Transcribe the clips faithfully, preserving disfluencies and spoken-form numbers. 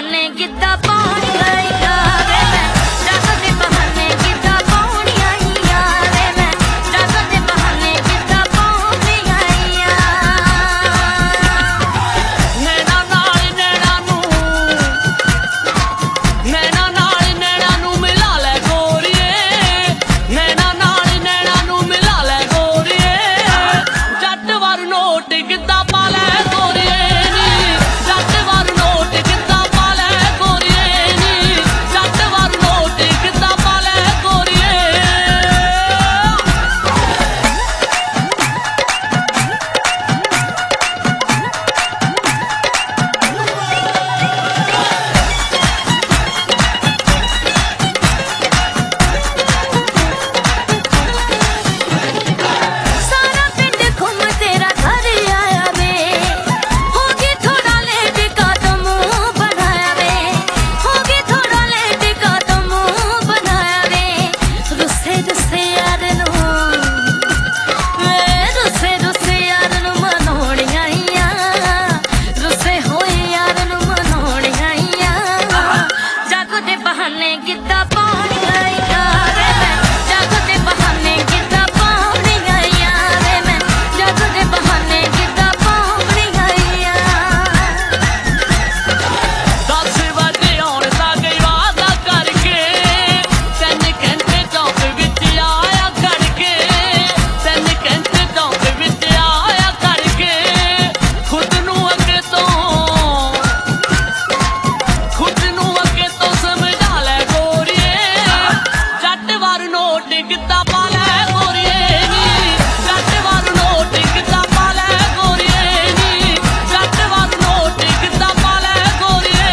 बहाने गिद्दा पाउण गई वे मैं जग दे बहाने गिद्दा पाउण आई आ वे मैं जग दे बहाने गिद्दा पाउण आई आ नैना नाल नैना नू नैना नाल नैना नू मिला ले गोरीए नैना नाल नैना नू मिला ले गोरीए जट वार नोट गिद्दा पा ले गोरीए नी जट वार नोट गिद्दा पा ले गोरीए नी जट वार नोट गिद्दा पा ले गोरीए सारा पिंड घूम तेरा घर आया वे होगी थोड़ा लेट का तो मुंह बनाया वे होगी थोड़ा लेट का तो मुंह बनाया वे रुसे रुसे यार नू वे रुसे रुसे यार नू मनाउण आईया रुसे होए यार नू मनाउण आईया जग दे बहाने गिद्दा पाउण आई आ वे मैं जग दे बहाने गिद्दा पाउण आई आ वे मैं जग दे बहाने गिद्दा पाउण आई आ दस बजे आउण दा गई वादा करके तीन घंटे चौक विच आया करके तीन घंटे चौक विच आया करके खुद नू अगे तो खुद नू अगे तो समझा ले गोरीए जट वार नोट गिद्दा पा ले गोरीए नी जट वार नोट गिद्दा पा ले गोरीए नी जट वार नोट गिद्दा पा ले गोरीए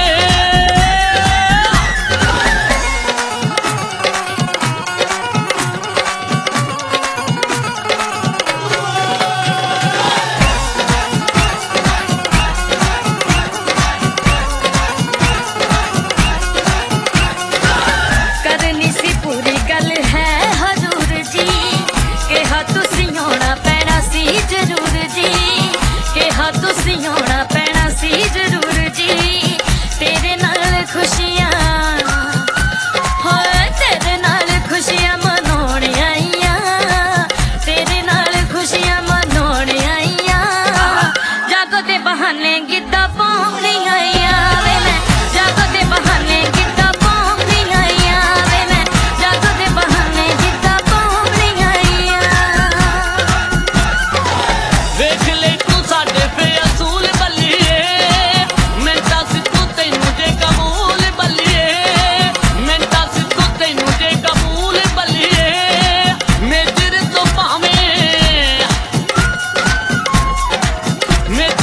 करनी सी पूरी गल है हजूर जी कहा तुसी आउणा पैना सी जरूर जी कहा तुसी आउणा पैना सी जरूर जी तेरे नाल खुशियां होए तेरे नाल खुशियां मनाउण आईया तेरे नाल खुशियां मनाउण आईया जग दे बहाने गिद्दा पाउण आईया वे मैं जग दे बहाने गिद्दा पाउण आईया वे मैं जग दे बहाने गिद्दा पाउण आईया ਵੇਖ ਲੈ ਤੂੰ ਸਾਡੇ ਬੇਅਸੂਲ ਬੱਲੀਏ ਮਿੰਟਾਂ ਸਿੱਧੂ ਤੈਨੂੰ ਜੇ ਕਬੂਲ ਬੱਲੀਏ ਮਿੰਟਾਂ ਸਿੱਧੂ ਤੈਨੂੰ ਜੇ ਕਬੂਲ ਬੱਲੀਏ ਮੇਜਰ ਤੋਂ ਭਾਵੇਂ ਮੇਜਰ